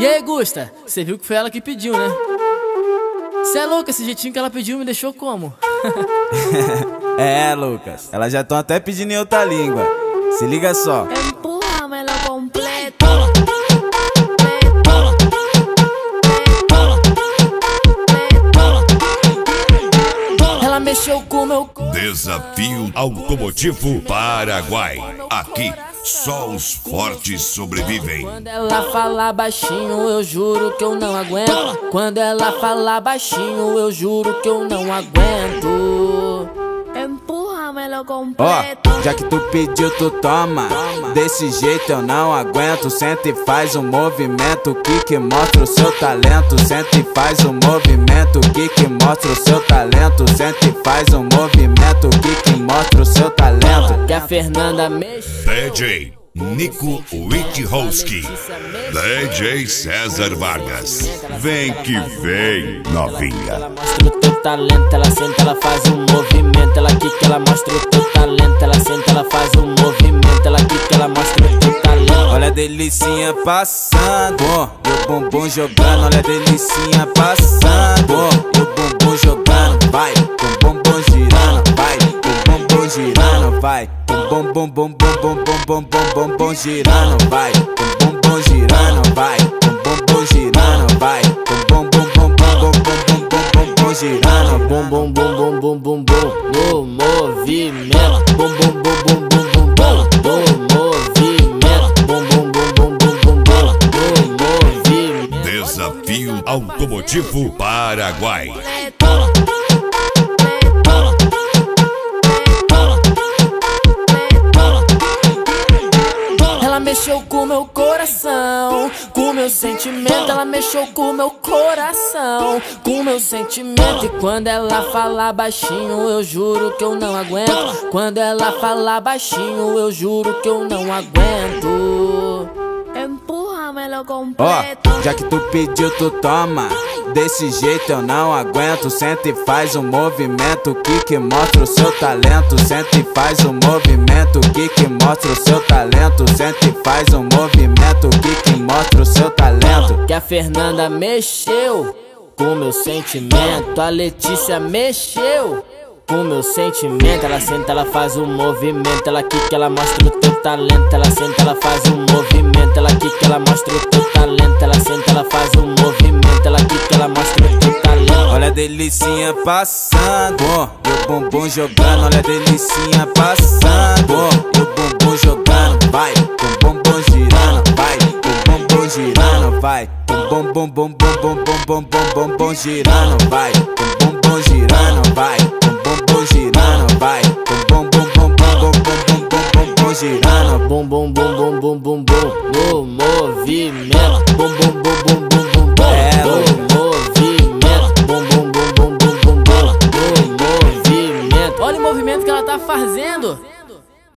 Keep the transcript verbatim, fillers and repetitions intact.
E aí, Gusta, você viu que foi ela que pediu, né? Cê é louco, esse jeitinho que ela pediu me deixou como? É, Lucas, elas já estão até pedindo em outra língua. Se liga só. Empújamelo completo. Ela mexeu com meu corpo. Desafio Automotivo Paraguai. Aqui, só os fortes sobrevivem. Quando ela fala baixinho, eu juro que eu não aguento. Quando ela fala baixinho, eu juro que eu não aguento. Empújamelo Ó, completo. já que tu pediu, tu toma. Desse jeito eu não aguento. Senta e faz um movimento que que mostra o seu talento. Senta e faz um movimento que que mostra o seu talento. Senta e faz um movimento que que mostra o seu talento. Que a Fernanda mexe. D J Nico Witchowski, D J César Vargas. Vem que vem, novinha. Ela mostra o teu talento, ela senta, ela faz um movimento. Ela quica, ela mostra o teu talento. Ela senta, ela faz um movimento. Ela quica, ela mostra o teu talento. Olha a delicinha passando, e o bumbum jogando. Olha a delicinha passando, e o bumbum jogando. Vai, com o bumbum girando, vai, com o bumbum girando, vai. Com o bumbum, bum, bum, bum, bum, bum, bum, bum, bum girando, vai. Com o bumbum girando, vai. Com o bumbum girando, vai. Com o bumbum, bum, bum, bum, bum, bum, bum, bum, bum girando. Bum bum bum bum bum bum bum no movimento. Bum bum bum bum bum bum bum no movimento. Bum bum bum bum bum bum bum no movimento. Desafio Automotivo Paraguai. Ela mexeu com meu coração, com meu sentimento. Ela mexeu com meu coração, com meu sentimento. E quando ela fala baixinho, eu juro que eu não aguento. Quando ela fala baixinho, eu juro que eu não aguento. Empújamelo Ó, completo. já que tu pediu, tu toma. Desse jeito eu não aguento. Senta e faz um movimento que que mostra o seu talento. Senta e faz um movimento que que mostra o seu talento. Senta e faz um movimento que que mostra o seu talento. Que a Fernanda mexeu com meu sentimento. A Letícia mexeu com meu sentimento. Ela senta, ela faz um movimento. Ela quica, ela mostra o teu talento. Ela senta, ela faz um movimento. Ela quica, ela mostra o teu talento. Ela senta, ela faz um movimento. Ela quica, ela mostra o teu talento. Olha a delicinha passando, e o bumbum jogando. Olha a delicinha passando, e o bumbum jogando. Vai, com o bumbum girando, vai, com o bumbum girando, vai. Com o bumbum, bum, bum, bum, bum, bum, bum, bum, bum girando, vai. Com o bumbum girando, vai. Com o bumbum girando, vai. Com o bumbum, bum, bum, bum, bum, bum, bum, bum, bum girando. Bum bum bum bum bum bum bum no movimento. Bum bum bum bum bum bum bum É, no Lucas.